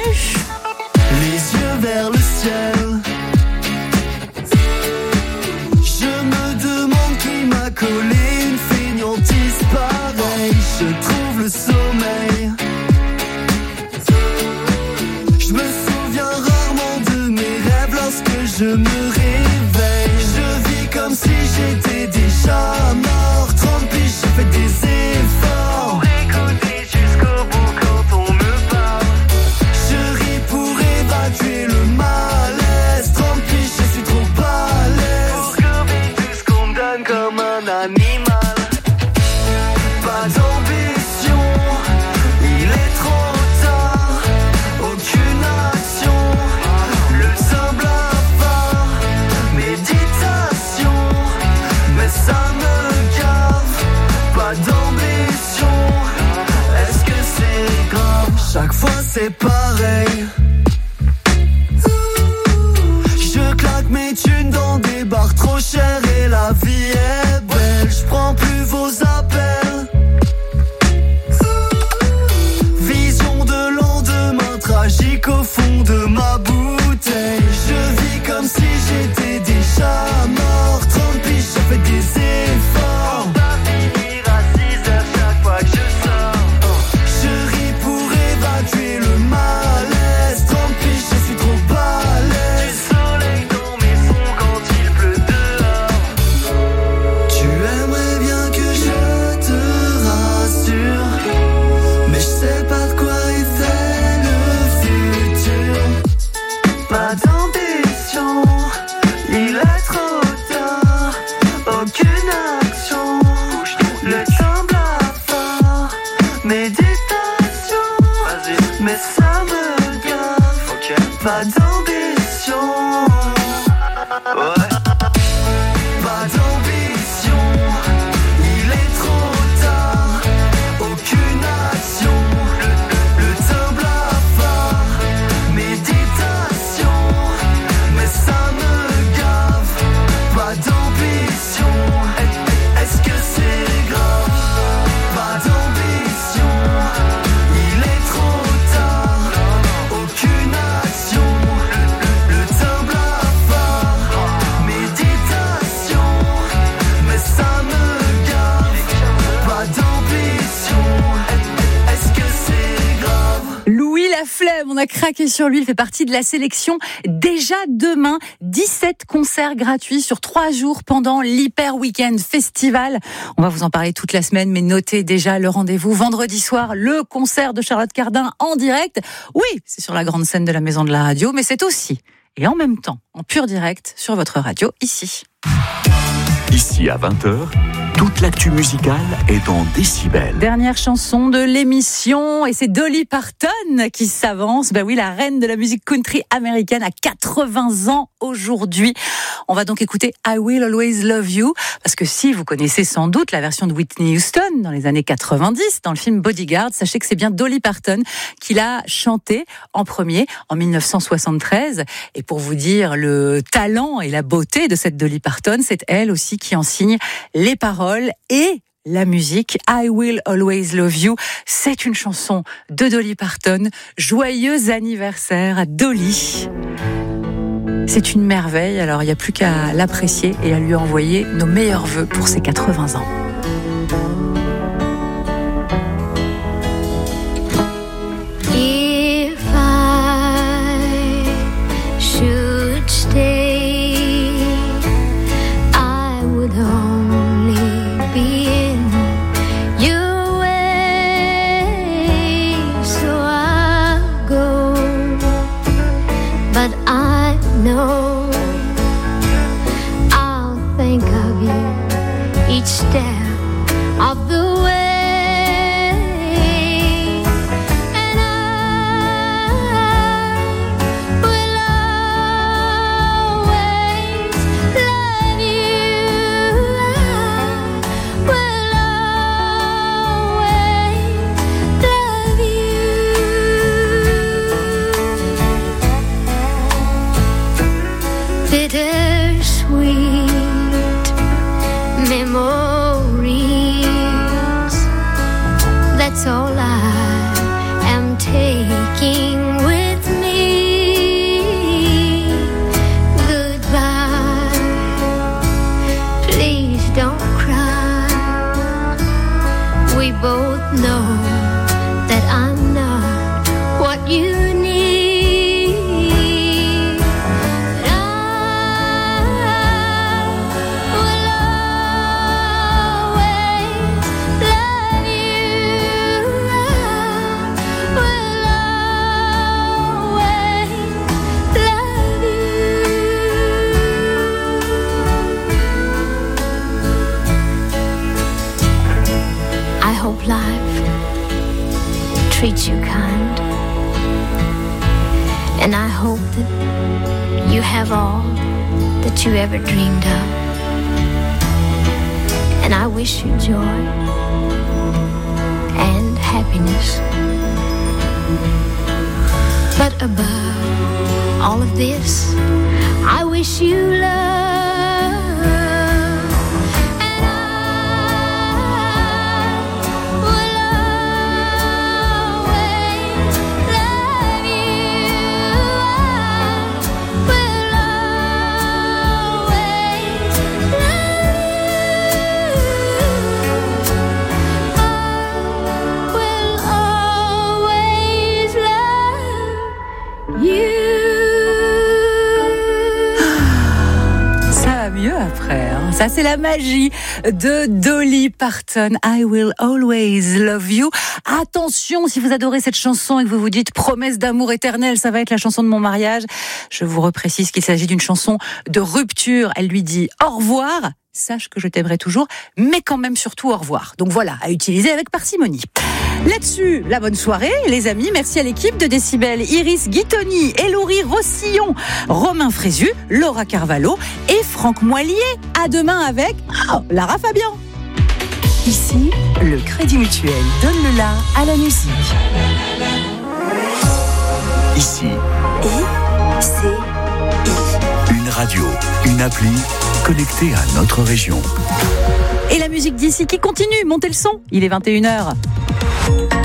Les yeux vers le ciel, je me demande qui m'a collé une fainéantise pareille. Je trouve le sommeil, je me souviens rarement de mes rêves lorsque je me réveille. Je vis comme si j'étais déjà mort. Trente piges, j'ai fait des efforts pour écouter jusqu'au bout quand on me parle. Je ris pour évacuer le malaise. Trente piges, je suis trop balèze pour gober tout ce qu'on me donne comme un animal. Pas d'ambition, il est trop tard. Aucune action, le temps blafard. Méditation, mais ça me gave. Pas d'ambition, est-ce que c'est grave? Chaque fois c'est pareil. Je claque mes thunes dans des bars trop chers et la vie est belle. Je prends plus vos appels. Vision de lendemain tragique au fond de ma bouteille. Je vis comme si j'étais déjà mort. Trente piges, j'ai fait des efforts pour pas finir à six heures chaque fois que je sors. Je ris pour évacuer le malaise. Trente piges, je suis trop balèze. Du soleil dans mes sons quand il pleut dehors. Tu aimerais bien que je te rassure, mais je sais pas de quoi est fait le futur. Pas d'ambition, il est trop tard. Aucune action, le temps blafard. Méditation, mais ça me gave. Pas d'ambition, ouais. Pas d'ambition, il est trop tard. Aucune action, le, le temps blafard. Méditation, mais ça me gave. Pas d'ambition, est- est-ce que c'est grave? Pas d'ambition. la flemme, on a craqué sur lui. Il fait partie de la sélection. Déjà demain, dix-sept concerts gratuits sur trois jours pendant l'Hyper Weekend Festival. On va vous en parler toute la semaine, mais notez déjà le rendez-vous vendredi soir, le concert de Charlotte Cardin en direct. Oui, c'est sur la grande scène de la Maison de la Radio, mais c'est aussi, et en même temps, en pur direct sur votre radio, ici. Ici à vingt heures, toute l'actu musicale est dans Décibel. Dernière chanson de l'émission, et c'est Dolly Parton qui s'avance. Ben oui, la reine de la musique country américaine a quatre-vingts ans aujourd'hui. On va donc écouter I Will Always Love You, parce que si vous connaissez sans doute la version de Whitney Houston dans les années quatre-vingt-dix, dans le film Bodyguard, sachez que c'est bien Dolly Parton qui l'a chanté en premier en dix-neuf cent soixante-treize. Et pour vous dire le talent et la beauté de cette Dolly Parton, c'est elle aussi qui en signe les paroles et la musique. I Will Always Love You, c'est une chanson de Dolly Parton. Joyeux anniversaire à Dolly. C'est une merveille, alors il n'y a plus qu'à l'apprécier et à lui envoyer nos meilleurs vœux pour ses quatre-vingts ans. If I should stay, I would only be in your way, so I'll go, but I know I'll think of you each step of the way. Bittersweet memories, that's all I am taking with me. Goodbye, please don't cry. We both know that I'm not what you need. Life treats you kind, and I hope that you have all that you ever dreamed of, and I wish you joy and happiness, but above all of this, I wish you love. Ça, c'est la magie de Dolly Parton. I Will Always Love You. Attention, si vous adorez cette chanson et que vous vous dites promesse d'amour éternel, ça va être la chanson de mon mariage. Je vous reprécise qu'il s'agit d'une chanson de rupture. Elle lui dit au revoir. Sache que je t'aimerai toujours, mais quand même surtout au revoir. Donc voilà, à utiliser avec parcimonie. Là-dessus, la bonne soirée, les amis. Merci à l'équipe de Décibel, Iris Guitoni, Elori Rossillon, Romain Frézu, Laura Carvalho et Franck Moilier. À demain avec oh, Lara Fabian. Ici, le Crédit Mutuel donne le la à la musique. Ici. Et c'est une radio, une appli connectée à notre région. Et la musique d'ici qui continue, montez le son, il est vingt et une heures.